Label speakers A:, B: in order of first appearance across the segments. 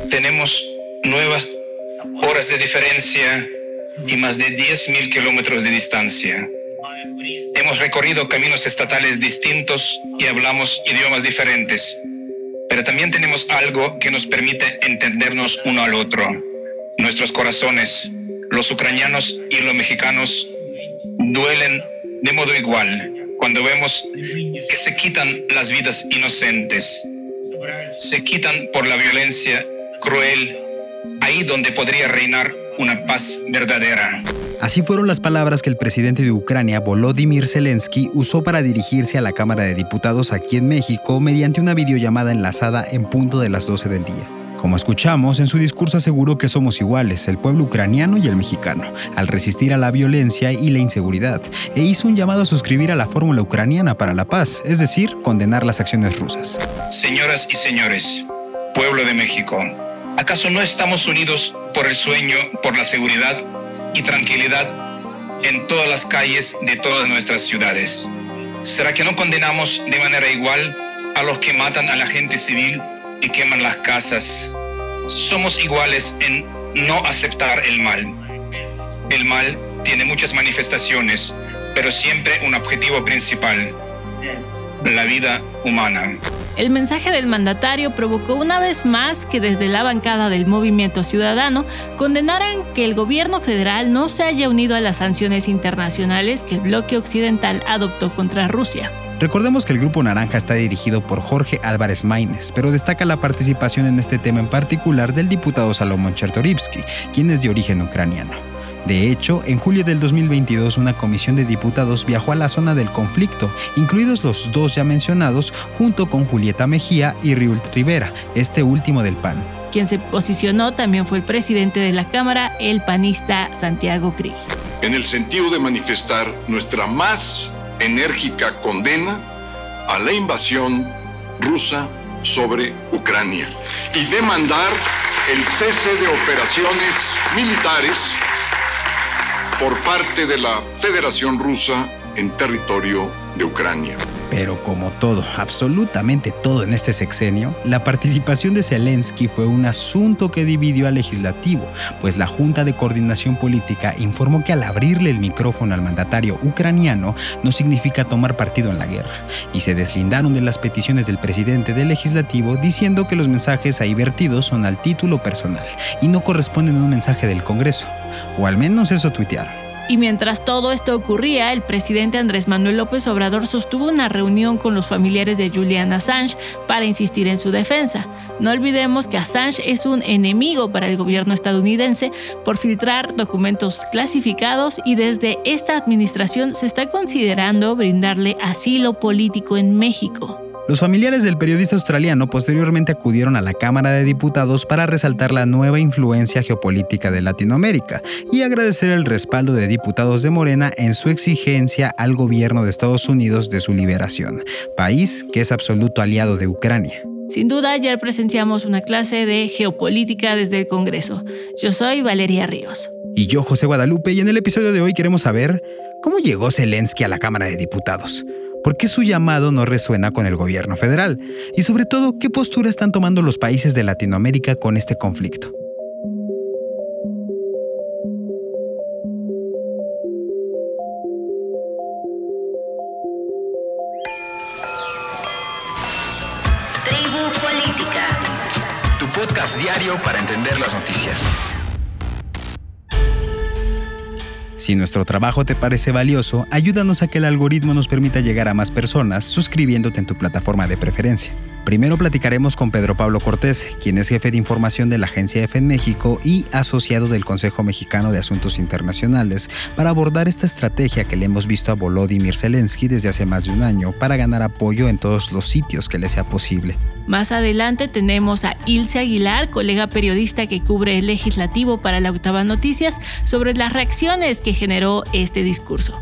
A: Tenemos nuevas horas de diferencia y más de 10.000 kilómetros de distancia. Hemos recorrido caminos estatales distintos y hablamos idiomas diferentes, pero también tenemos algo que nos permite entendernos uno al otro. Nuestros corazones, los ucranianos y los mexicanos, duelen de modo igual cuando vemos que se quitan las vidas inocentes, se quitan por la violencia cruel, ahí donde podría reinar una paz verdadera.
B: Así fueron las palabras que el presidente de Ucrania, Volodymyr Zelensky, usó para dirigirse a la Cámara de Diputados aquí en México mediante una videollamada enlazada en punto de las 12 del día. Como escuchamos, en su discurso aseguró que somos iguales, el pueblo ucraniano y el mexicano, al resistir a la violencia y la inseguridad, e hizo un llamado a suscribir a la fórmula ucraniana para la paz, es decir, condenar las acciones rusas.
A: Señoras y señores, pueblo de México, ¿acaso no estamos unidos por el sueño, por la seguridad y tranquilidad en todas las calles de todas nuestras ciudades? ¿Será que no condenamos de manera igual a los que matan a la gente civil y queman las casas? Somos iguales en no aceptar el mal. El mal tiene muchas manifestaciones, pero siempre un objetivo principal: la vida humana.
C: El mensaje del mandatario provocó una vez más que desde la bancada del Movimiento Ciudadano condenaran que el gobierno federal no se haya unido a las sanciones internacionales que el bloque occidental adoptó contra Rusia.
B: Recordemos que el Grupo Naranja está dirigido por Jorge Álvarez Maínez, pero destaca la participación en este tema en particular del diputado Salomón Chertorivsky, quien es de origen ucraniano. De hecho, en julio del 2022, una comisión de diputados viajó a la zona del conflicto, incluidos los dos ya mencionados, junto con Julieta Mejía y Riult Rivera, este último del PAN.
C: Quien se posicionó también fue el presidente de la Cámara, el panista Santiago Krill.
D: En el sentido de manifestar nuestra más enérgica condena a la invasión rusa sobre Ucrania y demandar el cese de operaciones militares por parte de la Federación Rusa en territorio de Ucrania.
B: Pero como todo, absolutamente todo en este sexenio, la participación de Zelensky fue un asunto que dividió al legislativo, pues la Junta de Coordinación Política informó que al abrirle el micrófono al mandatario ucraniano no significa tomar partido en la guerra, y se deslindaron de las peticiones del presidente del legislativo diciendo que los mensajes ahí vertidos son al título personal y no corresponden a un mensaje del Congreso, o al menos eso tuitearon.
C: Y mientras todo esto ocurría, el presidente Andrés Manuel López Obrador sostuvo una reunión con los familiares de Julian Assange para insistir en su defensa. No olvidemos que Assange es un enemigo para el gobierno estadounidense por filtrar documentos clasificados y desde esta administración se está considerando brindarle asilo político en México.
B: Los familiares del periodista australiano posteriormente acudieron a la Cámara de Diputados para resaltar la nueva influencia geopolítica de Latinoamérica y agradecer el respaldo de diputados de Morena en su exigencia al gobierno de Estados Unidos de su liberación, país que es absoluto aliado de Ucrania.
C: Sin duda, ayer presenciamos una clase de geopolítica desde el Congreso. Yo soy Valeria Ríos.
B: Y yo, José Guadalupe, y en el episodio de hoy queremos saber cómo llegó Zelensky a la Cámara de Diputados. ¿Por qué su llamado no resuena con el gobierno federal? Y sobre todo, ¿qué postura están tomando los países de Latinoamérica con este conflicto?
E: Tribu Política.
F: Tu podcast diario para entender las noticias.
B: Si nuestro trabajo te parece valioso, ayúdanos a que el algoritmo nos permita llegar a más personas suscribiéndote en tu plataforma de preferencia. Primero platicaremos con Pedro Pablo Cortés, quien es jefe de información de la agencia EFE en México y asociado del Consejo Mexicano de Asuntos Internacionales, para abordar esta estrategia que le hemos visto a Volodymyr Zelensky desde hace más de un año para ganar apoyo en todos los sitios que le sea posible.
C: Más adelante tenemos a Ilse Aguilar, colega periodista que cubre el legislativo para la Octava Noticias, sobre las reacciones que generó este discurso.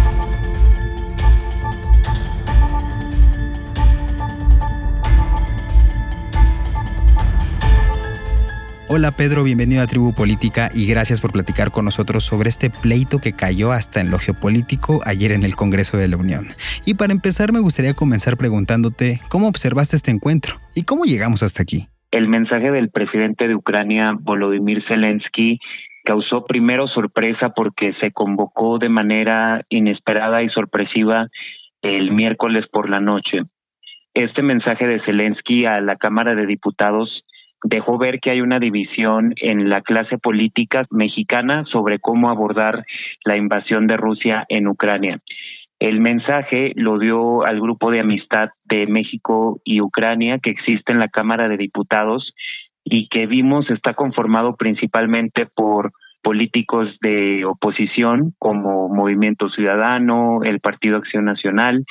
B: Hola Pedro, bienvenido a Tribu Política y gracias por platicar con nosotros sobre este pleito que cayó hasta en lo geopolítico ayer en el Congreso de la Unión. Y para empezar me gustaría comenzar preguntándote cómo observaste este encuentro y cómo llegamos hasta aquí.
G: El mensaje del presidente de Ucrania, Volodymyr Zelensky, causó primero sorpresa porque se convocó de manera inesperada y sorpresiva el miércoles por la noche. Este mensaje de Zelensky a la Cámara de Diputados dejó ver que hay una división en la clase política mexicana sobre cómo abordar la invasión de Rusia en Ucrania. El mensaje lo dio al grupo de amistad de México y Ucrania que existe en la Cámara de Diputados y que vimos está conformado principalmente por políticos de oposición como Movimiento Ciudadano, el Partido Acción Nacional.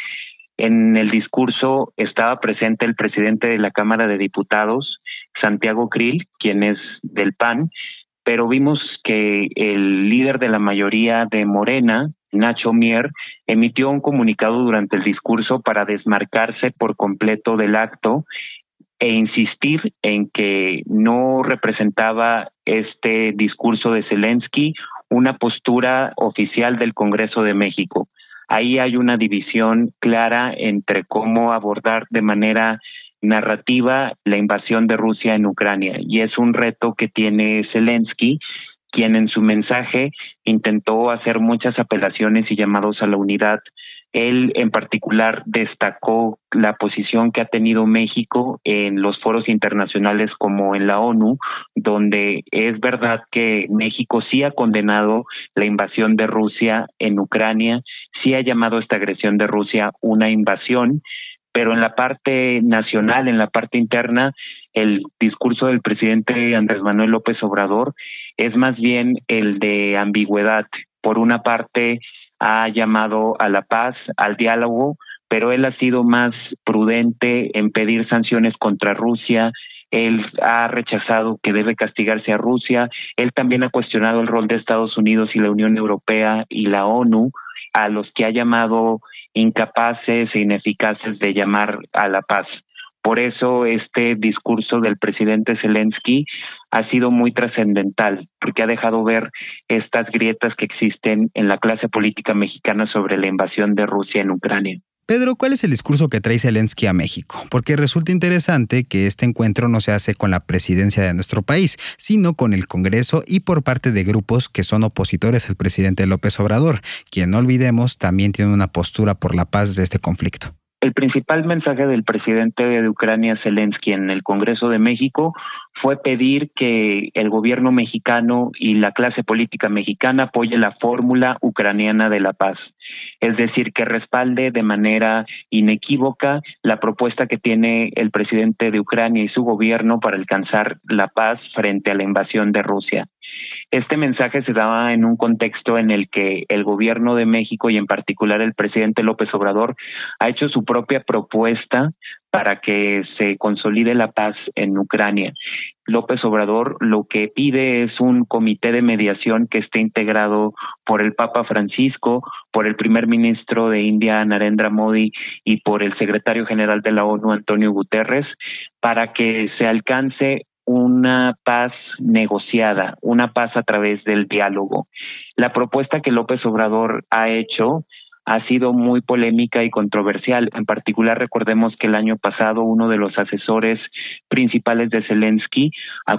G: En el discurso estaba presente el presidente de la Cámara de Diputados, Santiago Krill, quien es del PAN, pero vimos que el líder de la mayoría de Morena, Nacho Mier, emitió un comunicado durante el discurso para desmarcarse por completo del acto e insistir en que no representaba este discurso de Zelensky una postura oficial del Congreso de México. Ahí hay una división clara entre cómo abordar de manera narrativa la invasión de Rusia en Ucrania, y es un reto que tiene Zelensky, quien en su mensaje intentó hacer muchas apelaciones y llamados a la unidad. Él en particular destacó la posición que ha tenido México en los foros internacionales como en la ONU, donde es verdad que México sí ha condenado la invasión de Rusia en Ucrania, sí ha llamado esta agresión de Rusia una invasión, pero en la parte nacional, en la parte interna, el discurso del presidente Andrés Manuel López Obrador es más bien el de ambigüedad. Por una parte, ha llamado a la paz, al diálogo, pero él ha sido más prudente en pedir sanciones contra Rusia. Él ha rechazado que debe castigarse a Rusia. Él también ha cuestionado el rol de Estados Unidos y la Unión Europea y la ONU, a los que ha llamado incapaces e ineficaces de llamar a la paz. Por eso este discurso del presidente Zelensky ha sido muy trascendental, porque ha dejado ver estas grietas que existen en la clase política mexicana sobre la invasión de Rusia en Ucrania.
B: Pedro, ¿cuál es el discurso que trae Zelensky a México? Porque resulta interesante que este encuentro no se hace con la presidencia de nuestro país, sino con el Congreso y por parte de grupos que son opositores al presidente López Obrador, quien, no olvidemos, también tiene una postura por la paz de este conflicto.
G: El principal mensaje del presidente de Ucrania, Zelensky, en el Congreso de México fue pedir que el gobierno mexicano y la clase política mexicana apoye la fórmula ucraniana de la paz. Es decir, que respalde de manera inequívoca la propuesta que tiene el presidente de Ucrania y su gobierno para alcanzar la paz frente a la invasión de Rusia. Este mensaje se daba en un contexto en el que el gobierno de México y en particular el presidente López Obrador ha hecho su propia propuesta para que se consolide la paz en Ucrania. López Obrador lo que pide es un comité de mediación que esté integrado por el Papa Francisco, por el primer ministro de India, Narendra Modi, y por el secretario general de la ONU, Antonio Guterres, para que se alcance una paz negociada, una paz a través del diálogo. La propuesta que López Obrador ha hecho ha sido muy polémica y controversial. En particular, recordemos que el año pasado uno de los asesores principales de Zelensky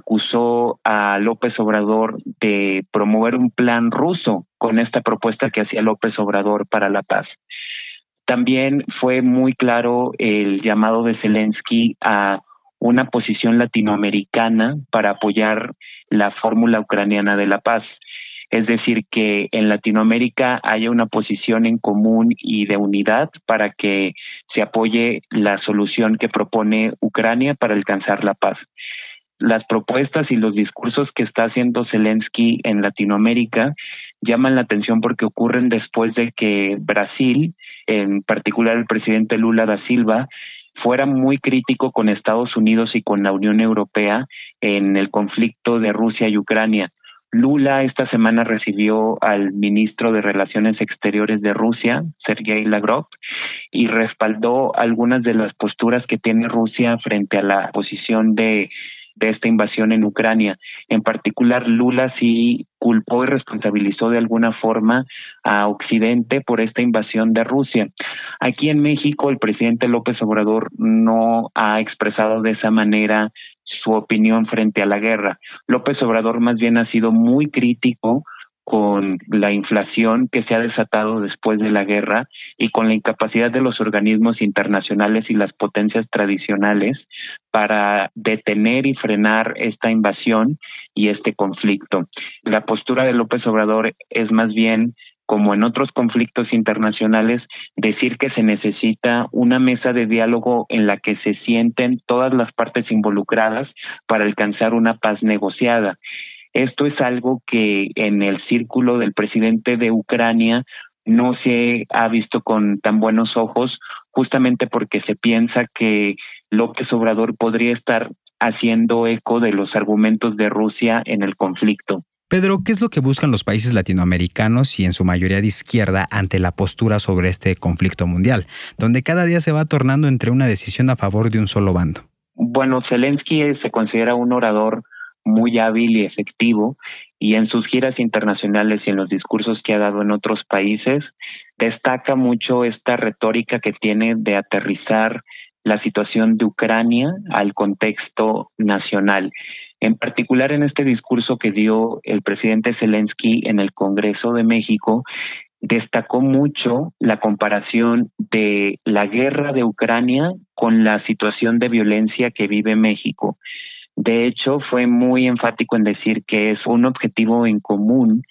G: acusó a López Obrador de promover un plan ruso con esta propuesta que hacía López Obrador para la paz. También fue muy claro el llamado de Zelensky a una posición latinoamericana para apoyar la fórmula ucraniana de la paz. Es decir, que en Latinoamérica haya una posición en común y de unidad para que se apoye la solución que propone Ucrania para alcanzar la paz. Las propuestas y los discursos que está haciendo Zelensky en Latinoamérica llaman la atención porque ocurren después de que Brasil, en particular el presidente Lula da Silva, fuera muy crítico con Estados Unidos y con la Unión Europea en el conflicto de Rusia y Ucrania. Lula esta semana recibió al ministro de Relaciones Exteriores de Rusia, Sergei Lavrov, y respaldó algunas de las posturas que tiene Rusia frente a la posición de esta invasión en Ucrania. En particular, Lula sí culpó y responsabilizó de alguna forma a Occidente por esta invasión de Rusia. Aquí en México, el presidente López Obrador no ha expresado de esa manera su opinión frente a la guerra. López Obrador más bien ha sido muy crítico con la inflación que se ha desatado después de la guerra y con la incapacidad de los organismos internacionales y las potencias tradicionales para detener y frenar esta invasión y este conflicto. La postura de López Obrador es más bien, como en otros conflictos internacionales, decir que se necesita una mesa de diálogo en la que se sienten todas las partes involucradas para alcanzar una paz negociada. Esto es algo que en el círculo del presidente de Ucrania no se ha visto con tan buenos ojos, justamente porque se piensa que López Obrador podría estar haciendo eco de los argumentos de Rusia en el conflicto.
B: Pedro, ¿qué es lo que buscan los países latinoamericanos y en su mayoría de izquierda ante la postura sobre este conflicto mundial, donde cada día se va tornando entre una decisión a favor de un solo bando?
G: Bueno, Zelensky se considera un orador muy hábil y efectivo, y en sus giras internacionales y en los discursos que ha dado en otros países, destaca mucho esta retórica que tiene de aterrizar la situación de Ucrania al contexto nacional. En particular, en este discurso que dio el presidente Zelensky en el Congreso de México, destacó mucho la comparación de la guerra de Ucrania con la situación de violencia que vive México. De hecho, fue muy enfático en decir que es un objetivo en común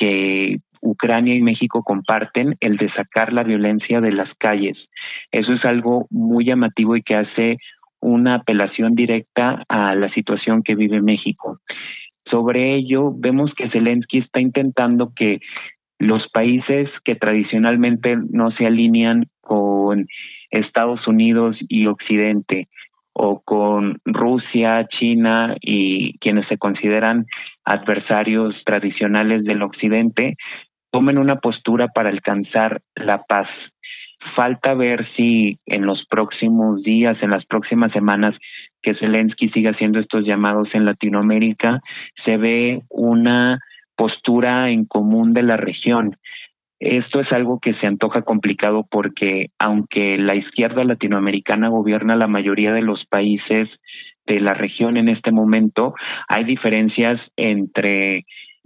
G: que Ucrania y México comparten, el de sacar la violencia de las calles. Eso es algo muy llamativo y que hace una apelación directa a la situación que vive México. Sobre ello, vemos que Zelensky está intentando que los países que tradicionalmente no se alinean con Estados Unidos y Occidente, o con Rusia, China y quienes se consideran adversarios tradicionales del Occidente, tomen una postura para alcanzar la paz. Falta ver si en los próximos días, en las próximas semanas, que Zelensky siga haciendo estos llamados en Latinoamérica, se ve una postura en común de la región. Esto es algo que se antoja complicado porque aunque la izquierda latinoamericana gobierna la mayoría de los países de la región en este momento, hay diferencias entre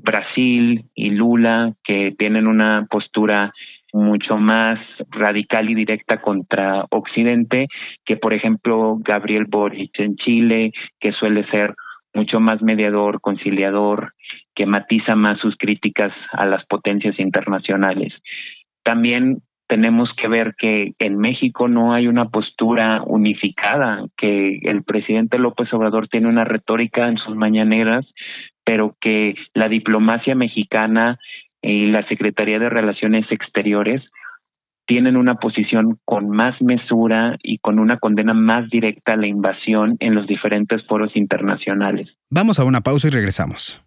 G: Brasil y Lula, que tienen una postura mucho más radical y directa contra Occidente, que por ejemplo Gabriel Boric en Chile, que suele ser mucho más mediador, conciliador, que matiza más sus críticas a las potencias internacionales. También tenemos que ver que en México no hay una postura unificada, que el presidente López Obrador tiene una retórica en sus mañaneras, pero que la diplomacia mexicana y la Secretaría de Relaciones Exteriores tienen una posición con más mesura y con una condena más directa a la invasión en los diferentes foros internacionales.
B: Vamos a una pausa y regresamos.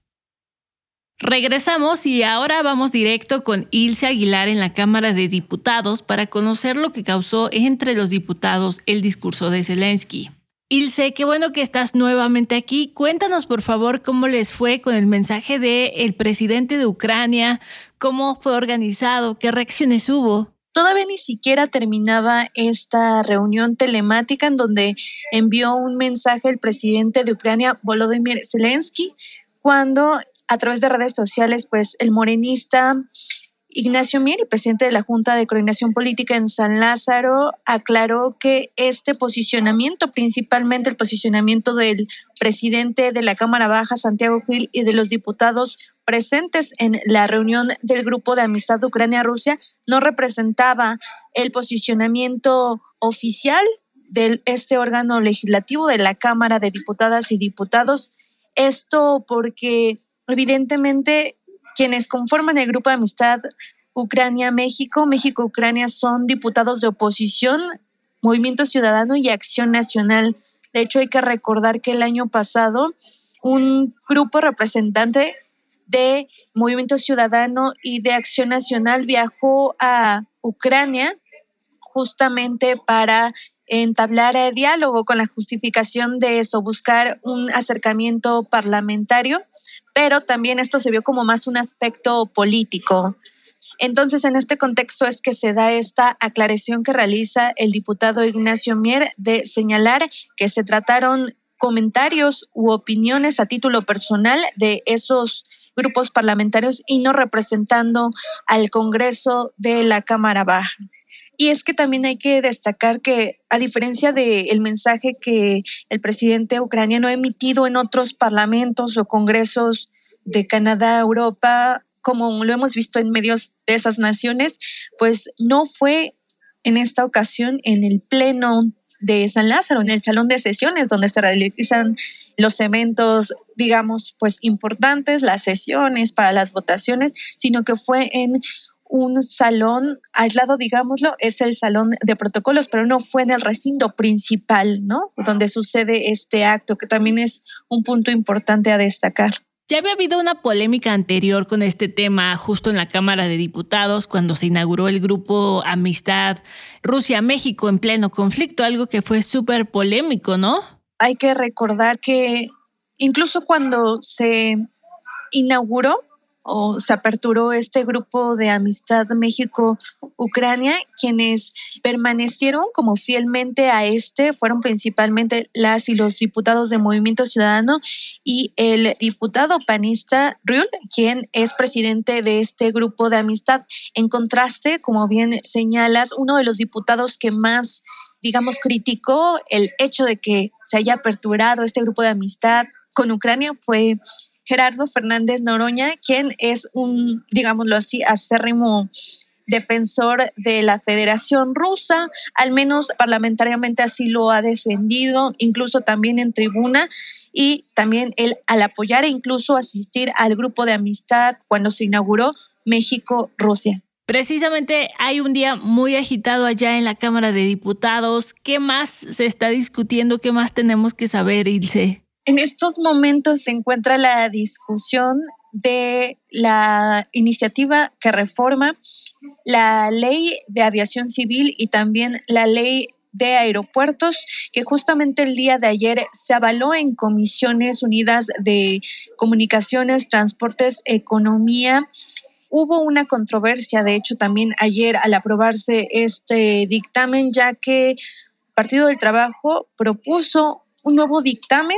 C: Regresamos y ahora vamos directo con Ilse Aguilar en la Cámara de Diputados para conocer lo que causó entre los diputados el discurso de Zelensky. Ilse, qué bueno que estás nuevamente aquí. Cuéntanos, por favor, cómo les fue con el mensaje del presidente de Ucrania, cómo fue organizado, qué reacciones hubo.
H: Todavía ni siquiera terminaba esta reunión telemática en donde envió un mensaje el presidente de Ucrania, Volodymyr Zelensky, cuando a través de redes sociales, pues el morenista Ignacio Mier, el presidente de la Junta de Coordinación Política en San Lázaro, aclaró que este posicionamiento, principalmente el posicionamiento del presidente de la Cámara Baja, Santiago Krill, y de los diputados presentes en la reunión del Grupo de Amistad de Ucrania-Rusia, no representaba el posicionamiento oficial de este órgano legislativo de la Cámara de Diputadas y Diputados. Esto porque evidentemente quienes conforman el Grupo de Amistad Ucrania-México, México-Ucrania, son diputados de oposición, Movimiento Ciudadano y Acción Nacional. De hecho, hay que recordar que el año pasado un grupo representante de Movimiento Ciudadano y de Acción Nacional viajó a Ucrania justamente para entablar diálogo con la justificación de eso, buscar un acercamiento parlamentario, pero también esto se vio como más un aspecto político. Entonces, en este contexto es que se da esta aclaración que realiza el diputado Ignacio Mier de señalar que se trataron comentarios u opiniones a título personal de esos grupos parlamentarios y no representando al Congreso de la Cámara Baja. Y es que también hay que destacar que, a diferencia del mensaje que el presidente ucraniano ha emitido en otros parlamentos o congresos de Canadá, Europa, como lo hemos visto en medios de esas naciones, pues no fue en esta ocasión en el Pleno de San Lázaro, en el salón de sesiones donde se realizan los eventos, digamos, pues importantes, las sesiones para las votaciones, sino que fue en un salón aislado, digámoslo, es el salón de protocolos, pero no fue en el recinto principal, ¿no? Donde sucede este acto, que también es un punto importante a destacar.
C: Ya había habido una polémica anterior con este tema justo en la Cámara de Diputados cuando se inauguró el grupo Amistad Rusia-México en pleno conflicto, algo que fue súper polémico, ¿no?
H: Hay que recordar que incluso cuando se inauguró o se aperturó este grupo de Amistad México-Ucrania, quienes permanecieron como fielmente a fueron principalmente las y los diputados de Movimiento Ciudadano y el diputado panista Riul, quien es presidente de este grupo de amistad. En contraste, como bien señalas, uno de los diputados que más, digamos, criticó el hecho de que se haya aperturado este grupo de amistad con Ucrania fue Gerardo Fernández Noroña, quien es un, digámoslo así, acérrimo defensor de la Federación Rusa, al menos parlamentariamente así lo ha defendido, incluso también en tribuna, y también él al apoyar e incluso asistir al grupo de amistad cuando se inauguró México-Rusia.
C: Precisamente hay un día muy agitado allá en la Cámara de Diputados. ¿Qué más se está discutiendo? ¿Qué más tenemos que saber, Ilse?
H: En estos momentos se encuentra la discusión de la iniciativa que reforma la Ley de Aviación Civil y también la Ley de Aeropuertos, que justamente el día de ayer se avaló en Comisiones Unidas de Comunicaciones, Transportes, Economía. Hubo una controversia, de hecho, también ayer al aprobarse este dictamen, ya que el Partido del Trabajo propuso un nuevo dictamen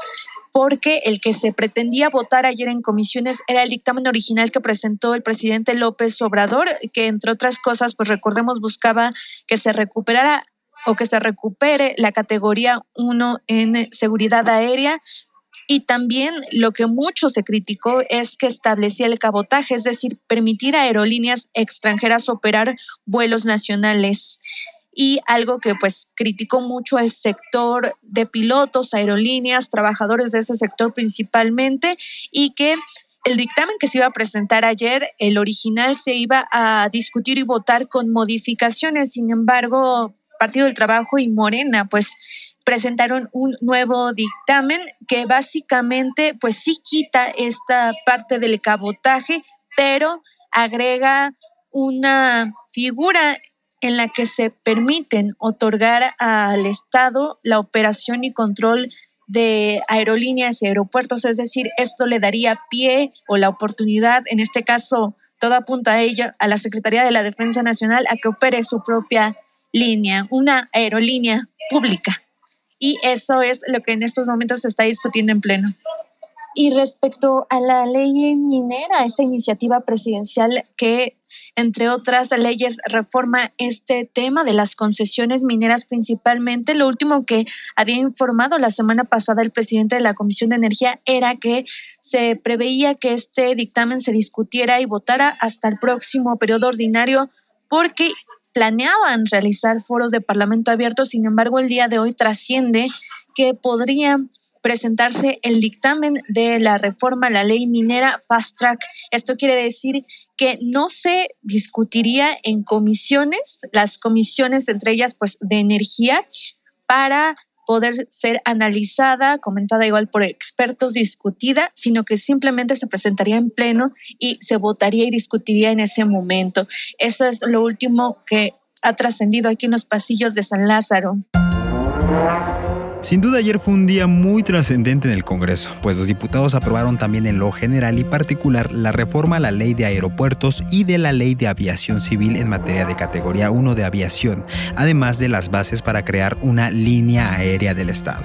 H: porque el que se pretendía votar ayer en comisiones era el dictamen original que presentó el presidente López Obrador, que entre otras cosas, pues recordemos, buscaba que se recuperara o que se recupere la categoría 1 en seguridad aérea. Y también lo que mucho se criticó es que establecía el cabotaje, es decir, permitir a aerolíneas extranjeras operar vuelos nacionales. Y algo que pues criticó mucho el sector de pilotos, aerolíneas, trabajadores de ese sector principalmente, y que el dictamen que se iba a presentar ayer, el original, se iba a discutir y votar con modificaciones. Sin embargo, Partido del Trabajo y Morena pues presentaron un nuevo dictamen que básicamente pues sí quita esta parte del cabotaje, pero agrega una figura en la que se permiten otorgar al Estado la operación y control de aerolíneas y aeropuertos, es decir, esto le daría pie o la oportunidad, en este caso todo apunta a ella, a la Secretaría de la Defensa Nacional, a que opere su propia línea, una aerolínea pública. Y eso es lo que en estos momentos se está discutiendo en pleno. Y respecto a la ley minera, esta iniciativa presidencial que, entre otras leyes, reforma este tema de las concesiones mineras principalmente, lo último que había informado la semana pasada el presidente de la Comisión de Energía era que se preveía que este dictamen se discutiera y votara hasta el próximo periodo ordinario porque planeaban realizar foros de parlamento abierto. Sin embargo, el día de hoy trasciende que podría presentarse el dictamen de la reforma a la ley minera Fast Track. Esto quiere decir que no se discutiría en comisiones, las comisiones entre ellas pues de energía, para poder ser analizada, comentada igual por expertos, discutida, sino que simplemente se presentaría en pleno y se votaría y discutiría en ese momento. Eso es lo último que ha trascendido aquí en los pasillos de San Lázaro.
B: Sin duda ayer fue un día muy trascendente en el Congreso, pues los diputados aprobaron también en lo general y particular la reforma a la Ley de Aeropuertos y de la Ley de Aviación Civil en materia de categoría 1 de aviación, además de las bases para crear una línea aérea del Estado.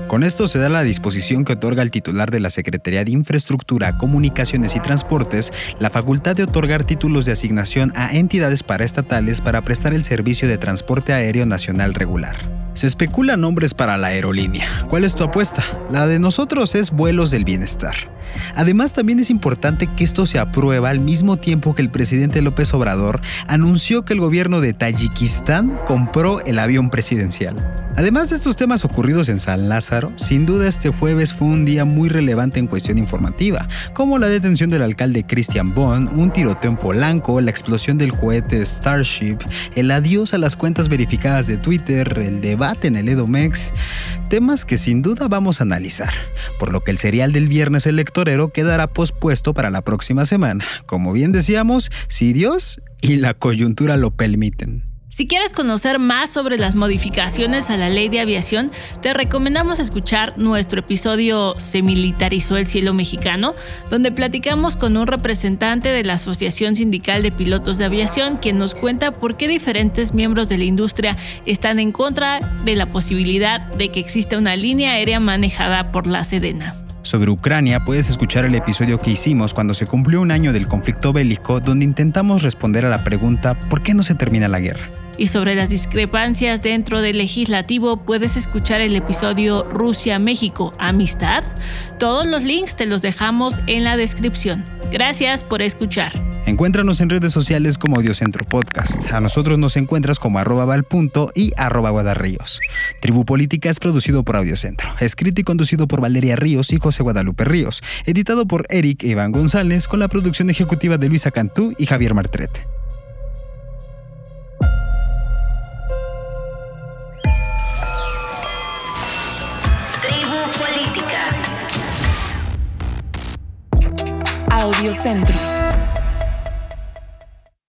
B: Con esto se da la disposición que otorga el titular de la Secretaría de Infraestructura, Comunicaciones y Transportes la facultad de otorgar títulos de asignación a entidades paraestatales para prestar el servicio de transporte aéreo nacional regular. Se especulan nombres para la aerolínea. ¿Cuál es tu apuesta? La de nosotros es Vuelos del Bienestar. Además, también es importante que esto se aprueba al mismo tiempo que el presidente López Obrador anunció que el gobierno de Tayikistán compró el avión presidencial. Además de estos temas ocurridos en San Lázaro, sin duda este jueves fue un día muy relevante en cuestión informativa, como la detención del alcalde Christian Bond, un tiroteo en Polanco, la explosión del cohete Starship, el adiós a las cuentas verificadas de Twitter, el debate en el Edomex, temas que sin duda vamos a analizar, por lo que el serial del viernes electorero quedará pospuesto para la próxima semana, como bien decíamos, si Dios y la coyuntura lo permiten.
C: Si quieres conocer más sobre las modificaciones a la ley de aviación, te recomendamos escuchar nuestro episodio ¿Se militarizó el cielo mexicano?, donde platicamos con un representante de la Asociación Sindical de Pilotos de Aviación, quien nos cuenta por qué diferentes miembros de la industria están en contra de la posibilidad de que exista una línea aérea manejada por la Sedena.
B: Sobre Ucrania puedes escuchar el episodio que hicimos cuando se cumplió un año del conflicto bélico, donde intentamos responder a la pregunta ¿por qué no se termina la guerra?
C: Y sobre las discrepancias dentro del legislativo puedes escuchar el episodio Rusia-México, ¿amistad? Todos los links te los dejamos en la descripción. Gracias por escuchar.
B: Encuéntranos en redes sociales como Audiocentro Podcast. A nosotros nos encuentras como @val.punto y @guadarríos. Tribu Política es producido por Audiocentro, escrito y conducido por Valeria Ríos y José Guadalupe Ríos, editado por Eric e Iván González, con la producción ejecutiva de Luisa Cantú y Javier Martret.
E: Tribu Política.
I: Audiocentro.